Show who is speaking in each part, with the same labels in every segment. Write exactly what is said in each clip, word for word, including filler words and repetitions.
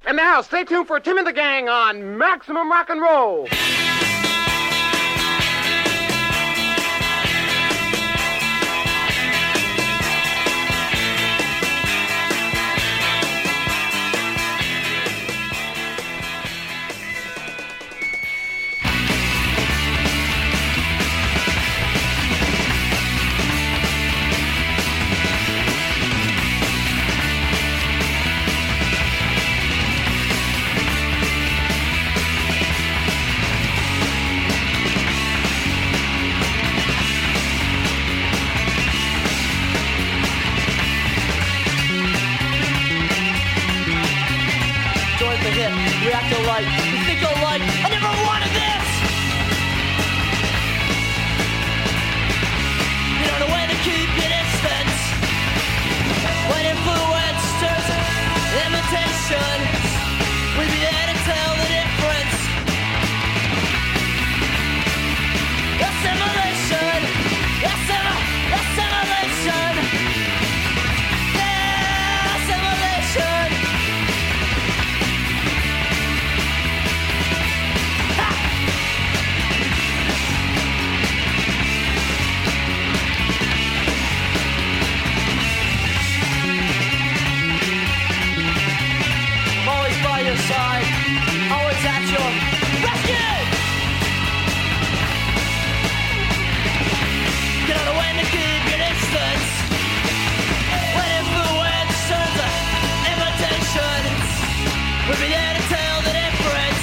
Speaker 1: And now, stay tuned for Tim and the Gang on Maximum Rock and Roll.
Speaker 2: Reactor light, you think you're like, I never wanted this! You don't know when to keep your distance. When influence turns imitation, we'll be there to tell the difference. Assimilation, assimil, assimilation. Yeah, assimilation. Side, always at your rescue. You don't know when to keep your distance. When influence turns to imitation, we'll be there to tell the difference.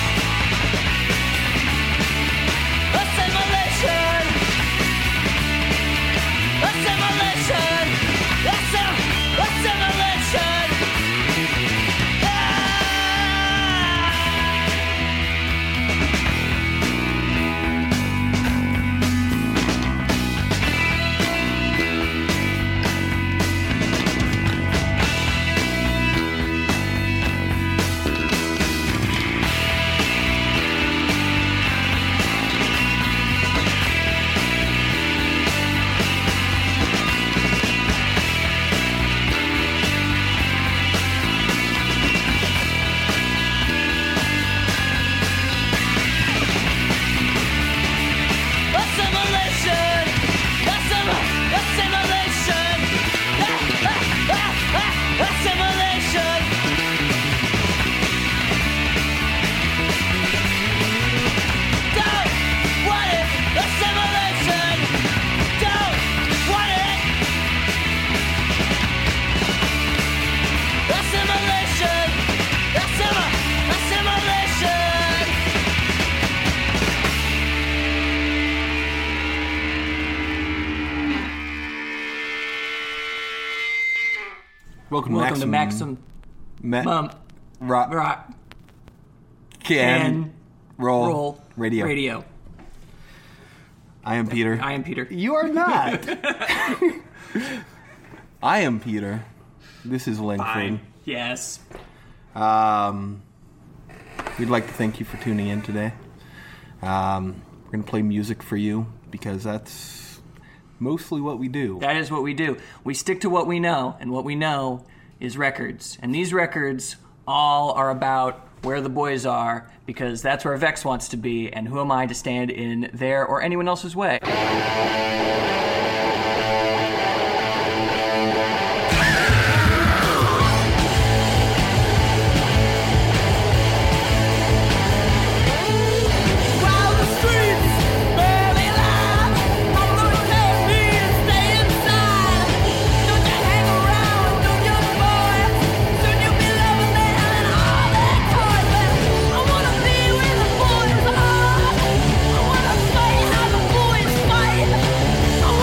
Speaker 2: Assimilation, assimilation, Assim- assimilation.
Speaker 3: Welcome,
Speaker 2: Welcome
Speaker 3: to
Speaker 2: to Maximum
Speaker 3: Ma-
Speaker 2: Mum
Speaker 3: Rock,
Speaker 2: Rock
Speaker 3: Can, roll,
Speaker 2: Roll
Speaker 3: Radio.
Speaker 2: Radio.
Speaker 3: I am Peter.
Speaker 2: I am Peter.
Speaker 3: You are not. I am Peter. This is Linford.
Speaker 2: Fine. Yes.
Speaker 3: Um, we'd like to thank you for tuning in today. Um, we're going to play music for you because that's mostly what we do.
Speaker 2: That is what we do. We stick to what we know, and what we know is records. And these records all are about where the boys are, because that's where Vex wants to be, and who am I to stand in their or anyone else's way?
Speaker 4: I wanna fight how the boys fight.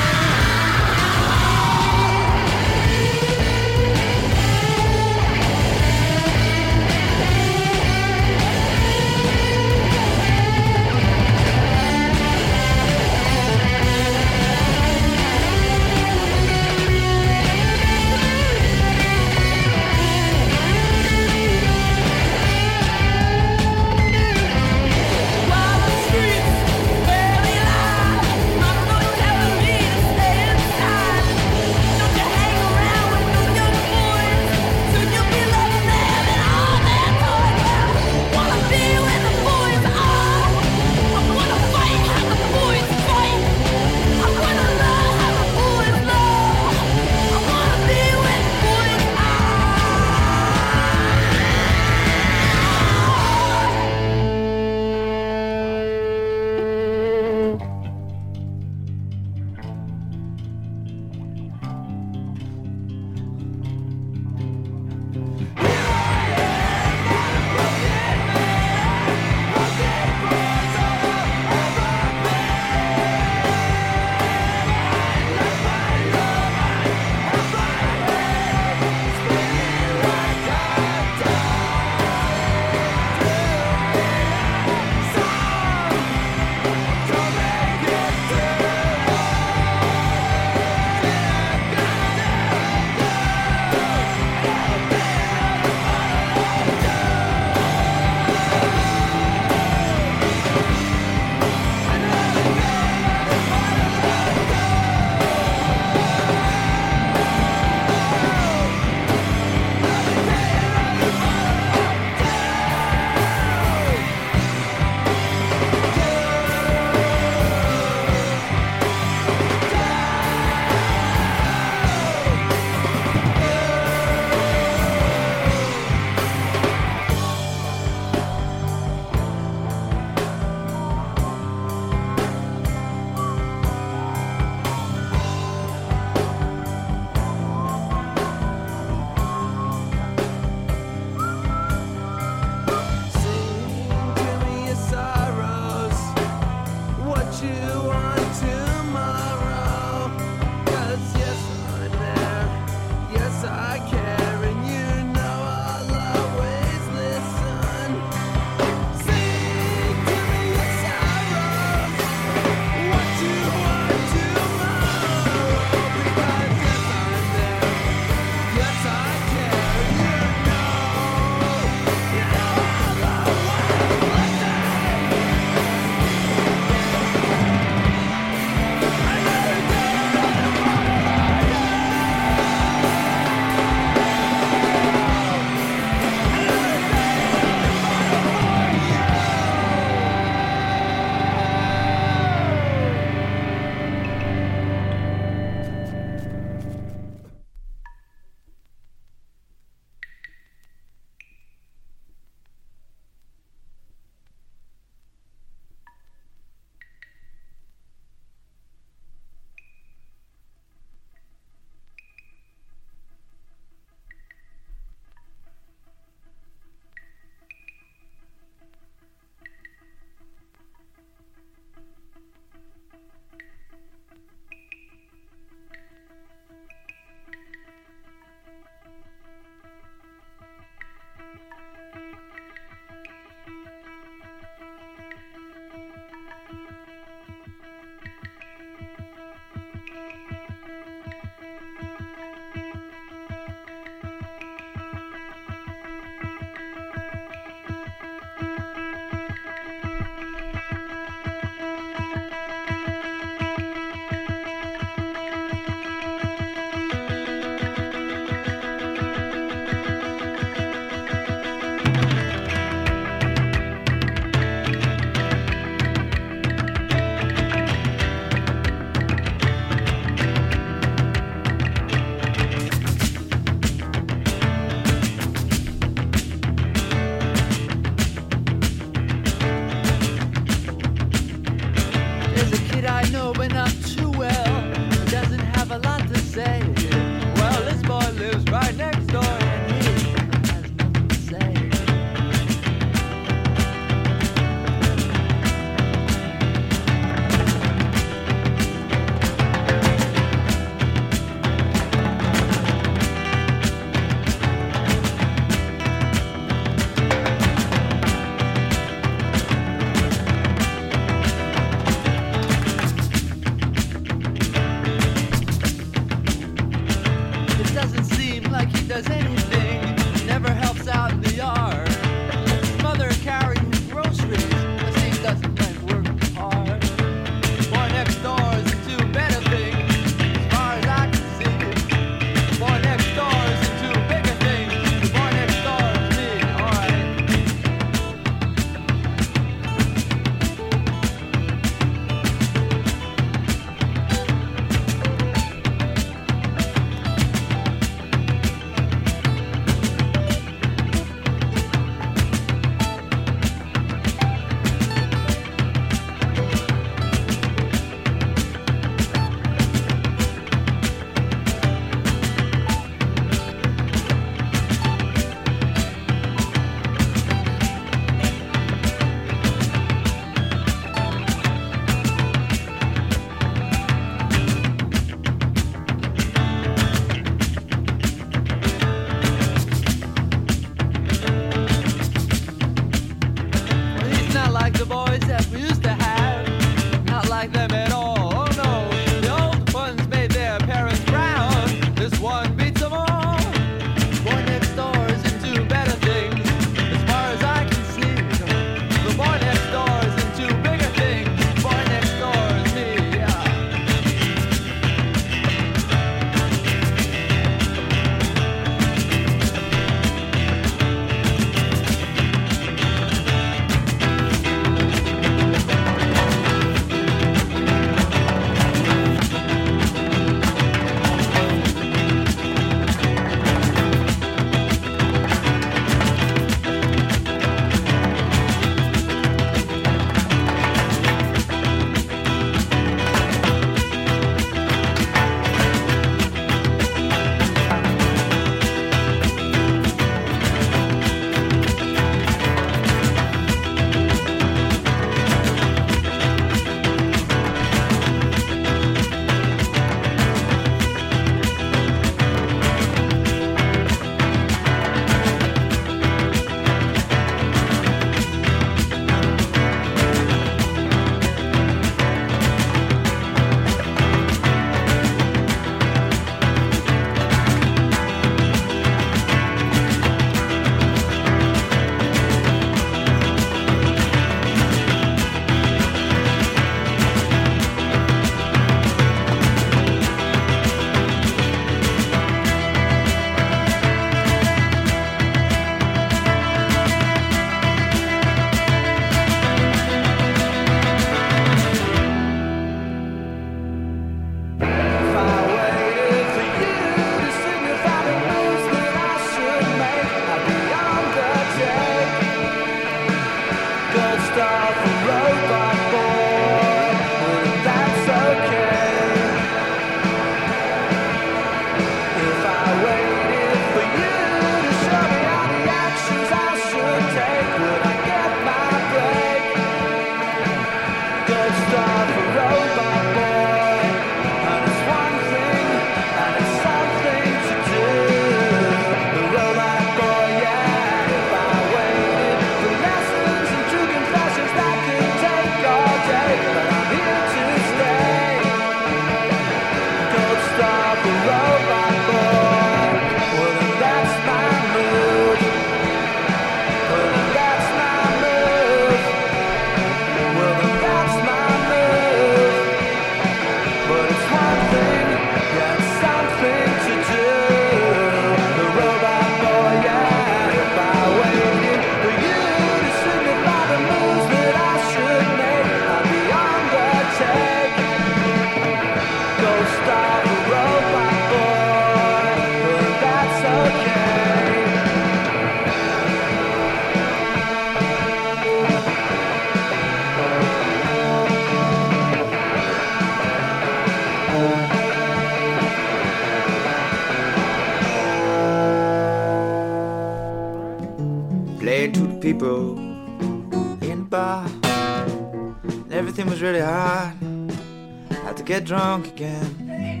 Speaker 4: saying to the people in the bar. And everything was really hard. Had to get drunk again.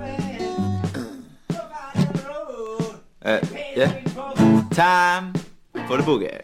Speaker 4: Uh, yeah. Time for the boogie.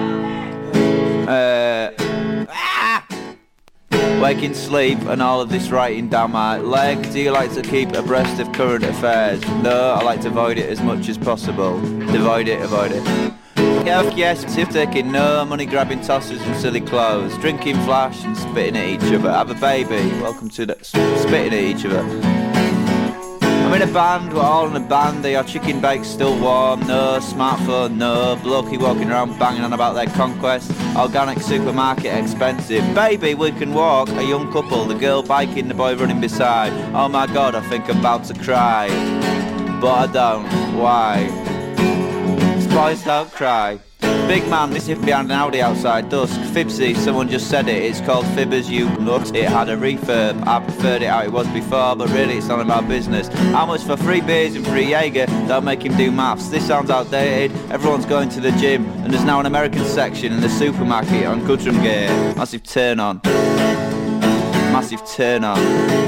Speaker 4: Uh, ah! Waking sleep and all of this writing down my leg. Do you like to keep abreast of current affairs? No, I like to avoid it as much as possible. Avoid it, avoid it. Yeah, yes, if taking no, money grabbing tossers and silly clothes, drinking flash and spitting at each other. Have a baby, welcome to the spitting at each other. I'm in a band, we're all in a band. Are your chicken bakes still warm? No, smartphone, no. Blokey walking around banging on about their conquest. Organic supermarket expensive. Baby, we can walk. A young couple, the girl biking, the boy running beside. Oh my god, I think I'm about to cry. But I don't, why? Boys don't cry. Big man, this is behind an Audi outside dusk. Fibsy, someone just said it. It's called Fibbers You Nut. It had a refurb. I preferred it how it was before, but really it's none of my business. How much for free beers and free Jaeger? Don't make him do maths. This sounds outdated. Everyone's going to the gym, and there's now an American section in the supermarket on Guttram Gate. Massive turn on. Massive turn on.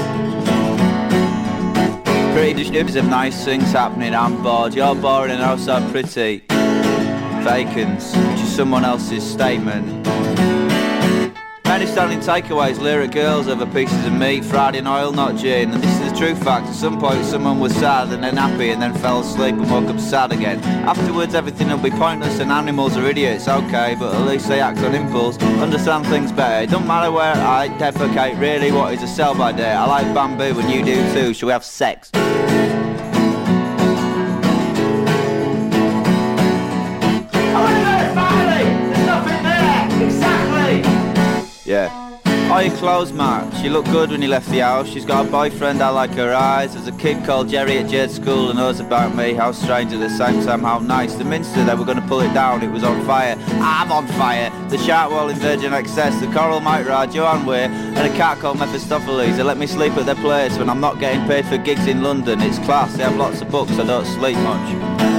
Speaker 4: Pretty there's some nice things happening. I'm bored. You're boring and also pretty. Vacants, which is someone else's statement. Many standing takeaways, lure at girls over pieces of meat, fried in oil, not gin. And this is the true fact, at some point someone was sad and then happy and then fell asleep and woke up sad again. Afterwards everything will be pointless and animals are idiots, okay, but at least they act on impulse, understand things better. It don't matter where I defecate, really, what is a sell by day? I like bamboo and you do too, shall we have sex? Yeah. Are you clothes, Mark? She looked good when you left the house. She's got a boyfriend, I like her eyes. There's a kid called Jerry at Jade School who knows about me. How strange at the same time, how nice. The Minster, they were going to pull it down, it was on fire. I'm on fire. The shark wall in Virgin Excess, the Coral Mite Ride, Joanne Weir, and a cat called Mephistopheles. They let me sleep at their place when I'm not getting paid for gigs in London. It's class, they have lots of books, I don't sleep much.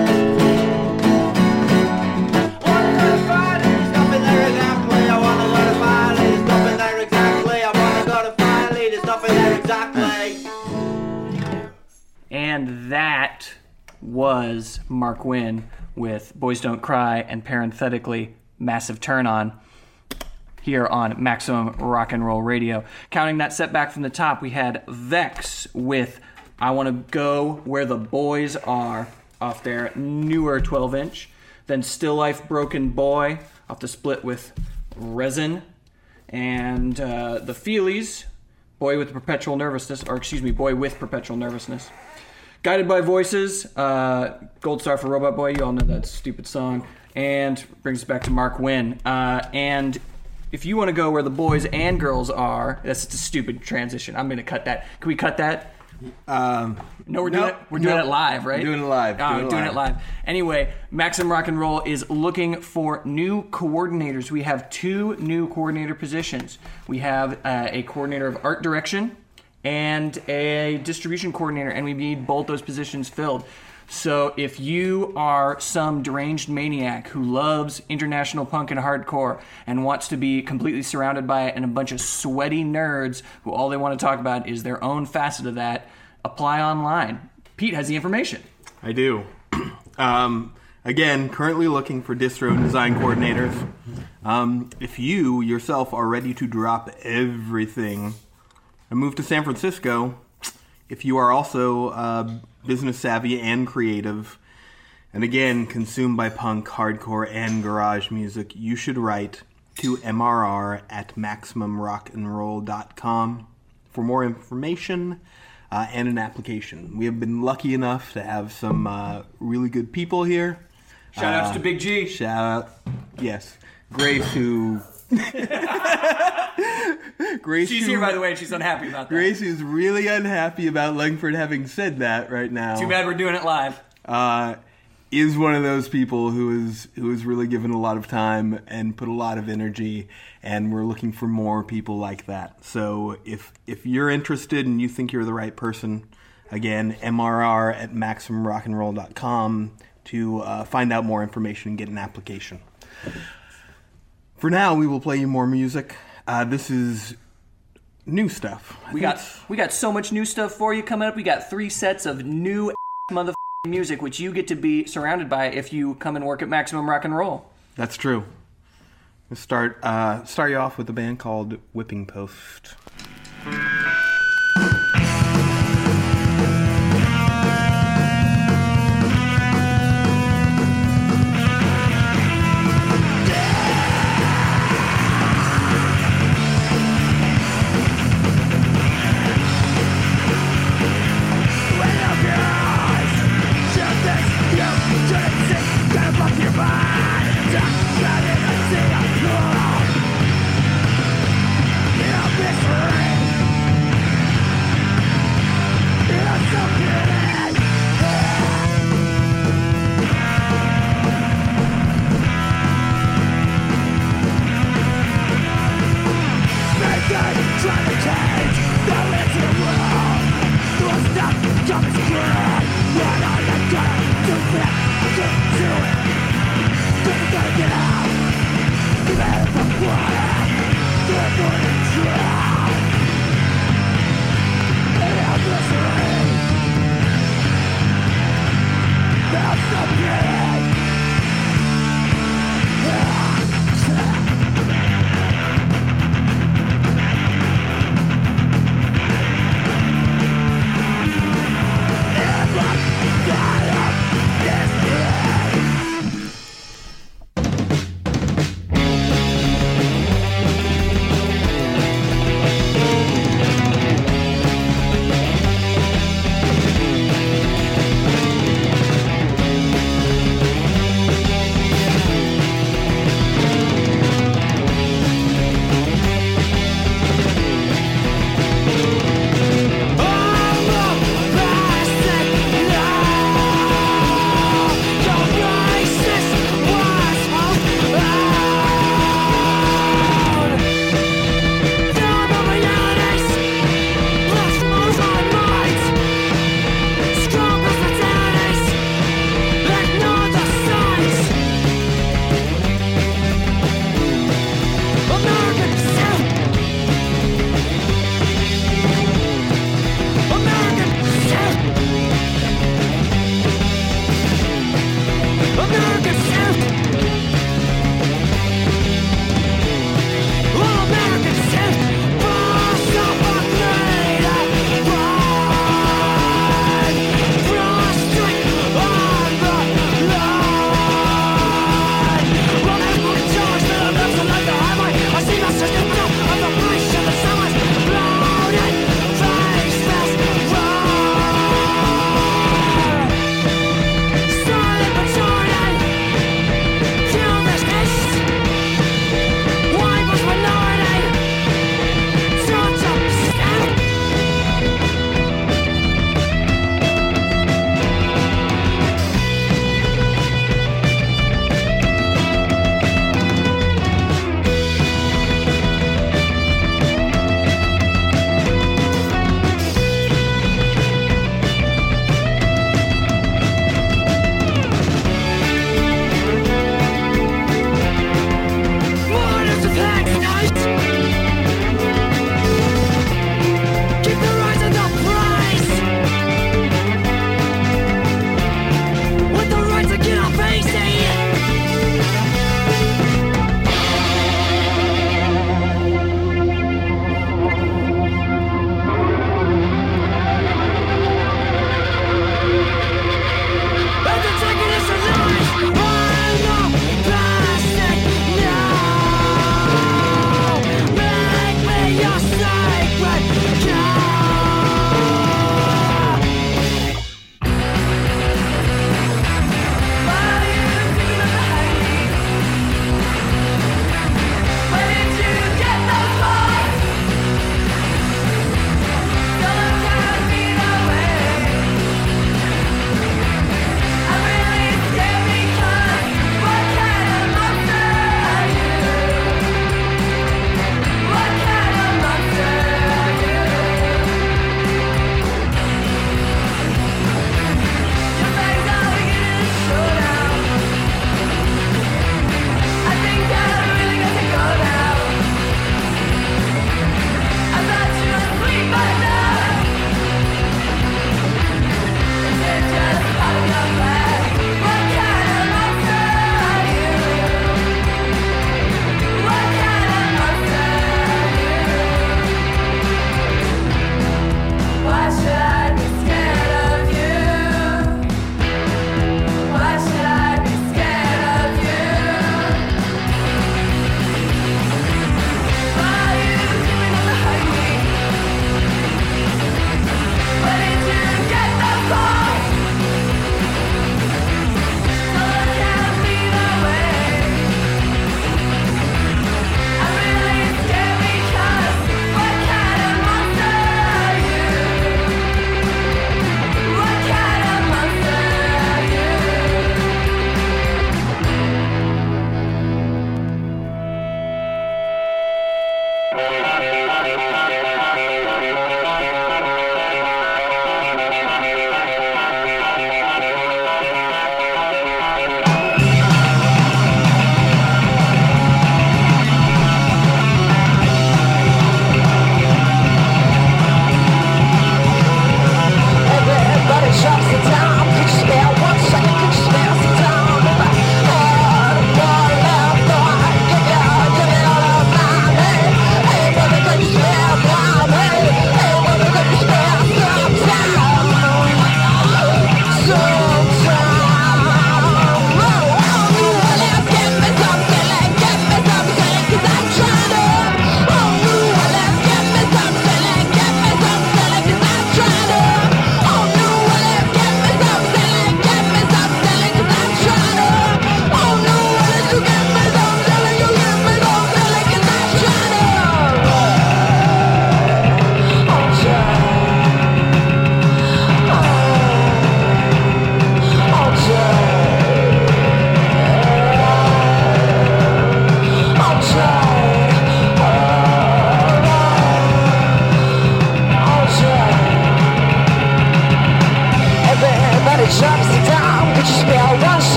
Speaker 2: And that was Mark Wynn with Boys Don't Cry and parenthetically Massive Turn On here on Maximum Rock and Roll Radio. Counting that set back from the top, we had Vex with I Want to Go Where the Boys Are off their newer twelve inch. Then Still Life Broken Boy off the split with Resin. And uh, the Feelies, Boy with Perpetual Nervousness, or excuse me, Boy with Perpetual Nervousness. Guided by Voices, uh, Gold Star for Robot Boy, you all know that stupid song, and brings us back to Mark Wynn. Uh, and if you want to go where the boys and girls are, that's just a stupid transition. I'm going to cut that. Can we cut that?
Speaker 3: Um,
Speaker 2: no, we're doing
Speaker 3: no,
Speaker 2: it. We're doing
Speaker 3: no,
Speaker 2: it live, right?
Speaker 3: We're doing it live.
Speaker 2: Oh,
Speaker 3: doing, it,
Speaker 2: doing
Speaker 3: live.
Speaker 2: it live. Anyway, Maximum Rock and Roll is looking for new coordinators. We have two new coordinator positions. We have uh, a coordinator of art direction and a distribution coordinator, and we need both those positions filled. So if you are some deranged maniac who loves international punk and hardcore and wants to be completely surrounded by it and a bunch of sweaty nerds who all they want to talk about is their own facet of that, apply online. Pete has the information.
Speaker 3: I do. um, again, currently looking for distro and design coordinators. Um, if you yourself are ready to drop everything and move to San Francisco, if you are also uh, business savvy and creative, and again, consumed by punk, hardcore, and garage music, you should write to M R R at maximum rock and roll dot com for more information uh, and an application. We have been lucky enough to have some uh, really good people here.
Speaker 2: Shout outs uh, to Big G.
Speaker 3: Shout out, yes. Grace, who... Grace,
Speaker 2: she's
Speaker 3: who,
Speaker 2: here, by the way, and she's unhappy about that.
Speaker 3: Grace is really unhappy about Langford having said that right now.
Speaker 2: Too bad we're doing it live.
Speaker 3: Uh, is one of those people who is who is really given a lot of time and put a lot of energy, and we're looking for more people like that. So if if you're interested and you think you're the right person, again, M R R at maximum rock and roll dot com to uh, find out more information and get an application. For now, we will play you more music. Uh, this is new stuff. I
Speaker 2: We
Speaker 3: think
Speaker 2: got we got so much new stuff for you coming up. We got three sets of new motherfucking music, which you get to be surrounded by if you come and work at Maximum Rock and Roll.
Speaker 3: That's true. Let's start, uh, start you off with a band called Whipping Post.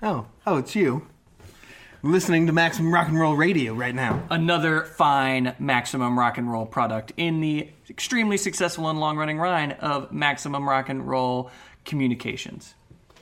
Speaker 3: Oh, oh, it's you. Listening to Maximum Rock and Roll Radio right now.
Speaker 2: Another fine Maximum Rock and Roll product in the extremely successful and long-running line of Maximum Rock and Roll Communications.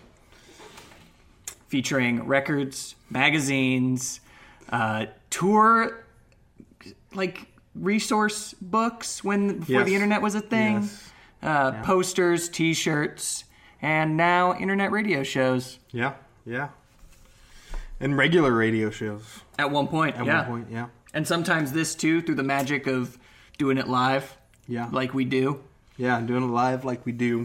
Speaker 2: Featuring records, magazines, uh, tour, like, resource books when before
Speaker 3: Yes.
Speaker 2: the internet was a thing.
Speaker 3: Yes.
Speaker 2: Uh,
Speaker 3: Yeah.
Speaker 2: Posters, T-shirts, and now internet radio shows.
Speaker 3: Yeah, yeah. And regular radio shows.
Speaker 2: At one point,
Speaker 3: At
Speaker 2: yeah.
Speaker 3: one point, yeah.
Speaker 2: And sometimes this too, through the magic of doing it live.
Speaker 3: Yeah.
Speaker 2: Like we do.
Speaker 3: Yeah, doing it live like we do.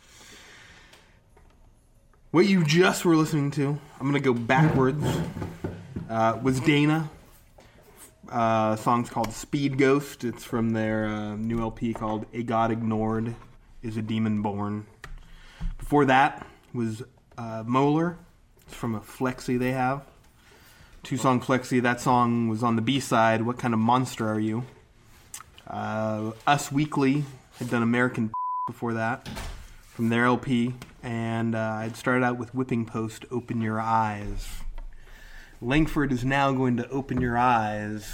Speaker 3: What you just were listening to, I'm going to go backwards, uh, was Dana. Uh, song's called Speed Ghost. It's from their uh, new L P called A God Ignored Is a Demon Born. Before that was uh, Molar. It's from a flexi they have. Two-song flexi. That song was on the B-side, What Kind of Monster Are You? Uh, Us Weekly had done American before that from their L P. And uh, I'd started out with Whipping Post, Open Your Eyes. Langford is now going to open your eyes.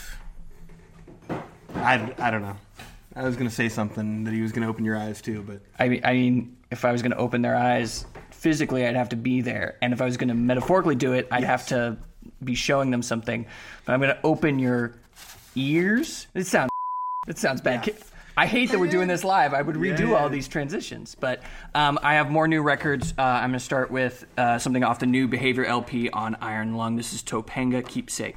Speaker 3: I, I don't know. I was going to say something that he was going to open your eyes to, but...
Speaker 2: I mean, I mean, if I was going to open their eyes physically, I'd have to be there. And if I was going to metaphorically do it, I'd
Speaker 3: Yes.
Speaker 2: have to be showing them something. But I'm going to open your ears. It sounds it sounds bad.
Speaker 3: Yeah.
Speaker 2: I hate that we're doing this live. I would redo
Speaker 3: Yeah.
Speaker 2: all these transitions. But um, I have more new records. Uh, I'm going to start with uh, something off the new Behavior L P on Iron Lung. This is Topanga Keepsake.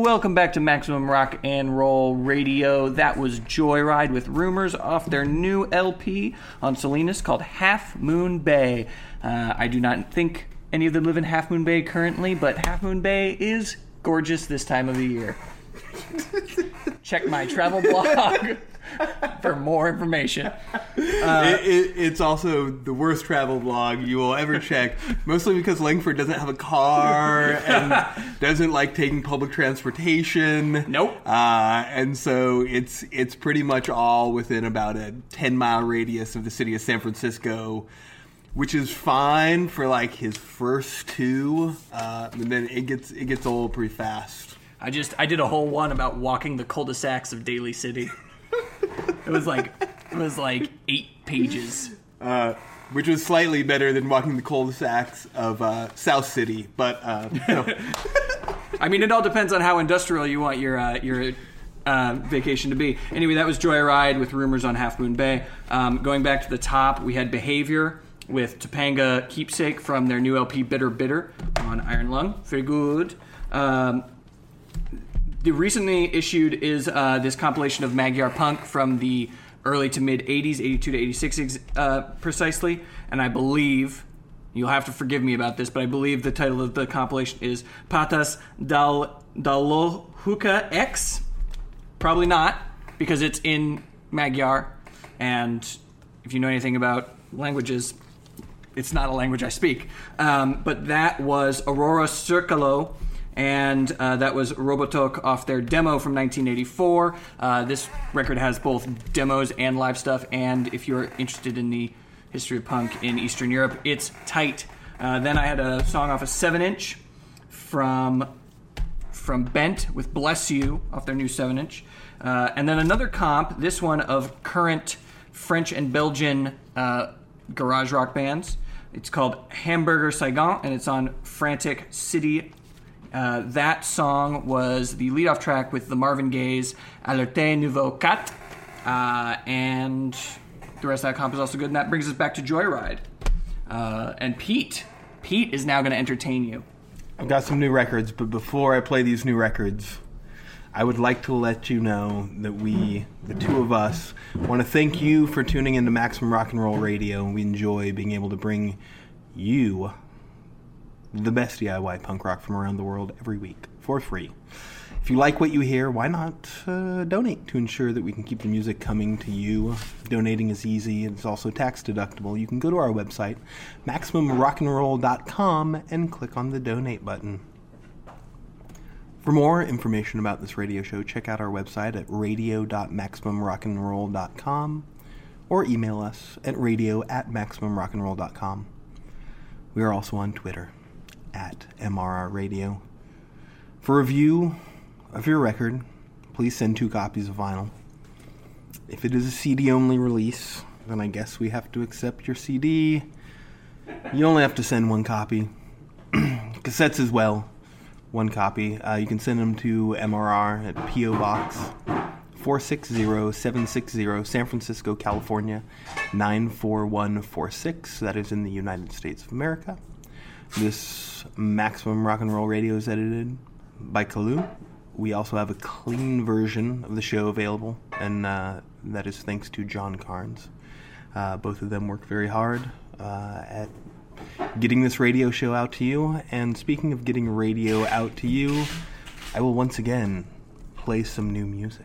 Speaker 2: welcome back to Maximum Rock and Roll Radio. That was Joyride with Rumors off their new L P on Salinas called Half Moon Bay. Uh, I do not think any of them live in Half Moon Bay currently, but Half Moon Bay is gorgeous this time of the year. Check my travel blog for more information. Uh,
Speaker 3: it, it, it's also the worst travel blog you will ever check, mostly because Langford doesn't have a car and doesn't like taking public transportation.
Speaker 2: Nope.
Speaker 3: Uh, and so it's it's pretty much all within about a ten mile radius of the city of San Francisco, which is fine for like his first two, uh, and then it gets it gets old pretty fast.
Speaker 2: I just I did a whole one about walking the cul-de-sacs of Daly City. It was like it was like eight pages,
Speaker 3: uh, which was slightly better than walking the cul-de-sacs of uh, South City. But uh, no.
Speaker 2: I mean, it all depends on how industrial you want your uh, your uh, vacation to be. Anyway, that was Joyride with Rumors on Half Moon Bay. Um, going back to the top, we had Behavior with Topanga Keepsake from their new L P Bitter Bitter on Iron Lung. Very good. Um, The recently issued is uh, this compilation of Magyar punk from the early to mid eighties, eighty-two to eighty-six uh, precisely, and I believe, you'll have to forgive me about this, but I believe the title of the compilation is Patas dal Dalohuka X. Probably not, because it's in Magyar, and if you know anything about languages, it's not a language I speak. Um, but that was Aurora Circolo, and uh, that was Robotok off their demo from nineteen eighty-four. Uh, this record has both demos and live stuff, and if you're interested in the history of punk in Eastern Europe, it's tight. Uh, then I had a song off a seven inch from from Bent with Bless You off their new seven inch. Uh, and then another comp, this one of current French and Belgian uh, garage rock bands. It's called Hamburger Saigon, and it's on Frantic City. Uh, that song was the lead-off track with the Marvin Gaye's Alerte Nouveau Cat, uh, and the rest of that comp is also good, and that brings us back to Joyride. Uh, and Pete, Pete is now going to entertain you.
Speaker 3: I've got some new records, but before I play these new records, I would like to let you know that we, the two of us, want to thank you for tuning into Maximum Rock and Roll Radio, and we enjoy being able to bring you the best D I Y punk rock from around the world every week for free. If you like what you hear, why not uh, donate to ensure that we can keep the music coming to you? Donating is easy. It's also tax deductible. You can go to our website, maximum rock and roll dot com, and click on the donate button. For more information about this radio show, check out our website at radio dot maximum rock and roll dot com or email us at radio at maximum rock and roll dot com. We are also on Twitter at M R R Radio. For review of your record, please send two copies of vinyl. If it is a C D-only release, then I guess we have to accept your C D. You only have to send one copy. Cassettes as well, one copy. Uh, you can send them to M R R at P O Box four six zero seven six zero, San Francisco, California, nine four one four six. That is in the United States of America. This Maximum Rock and Roll Radio is edited by Kalu. We also have a clean version of the show available, and uh, that is thanks to John Carnes. Uh, both of them work very hard uh, at getting this radio show out to you. And speaking of getting radio out to you, I will once again play some new music.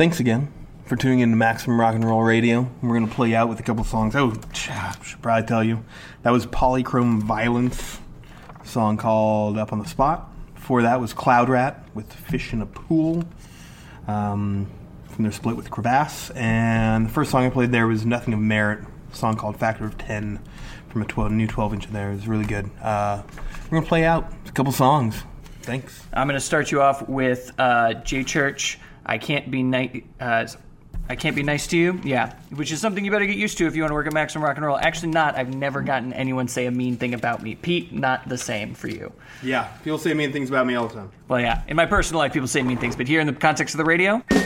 Speaker 3: thanks again for tuning in to Maximum Rock and Roll Radio. We're going to play out with a couple songs. Oh, I should probably tell you. That was Polychrome Violence, a song called Up on the Spot. Before that was Cloud Rat with Fish in a Pool, um, from their split with Crevasse. And the first song I played there was Nothing of Merit, a song called Factor of ten from a twelve, new twelve inch in there. It was really good. Uh, we're going to play out a couple songs. Thanks.
Speaker 2: I'm going to start you off with uh, J Church, I Can't Be Nice... Uh, I Can't Be Nice to You? Yeah. Which is something you better get used to if you want to work at Maximum Rock and Roll. Actually not. I've never gotten anyone say a mean thing about me. Pete, not the same for you.
Speaker 3: Yeah, people say mean things about me all the time.
Speaker 2: Well, yeah. In my personal life, people say mean things. But here in the context of the radio...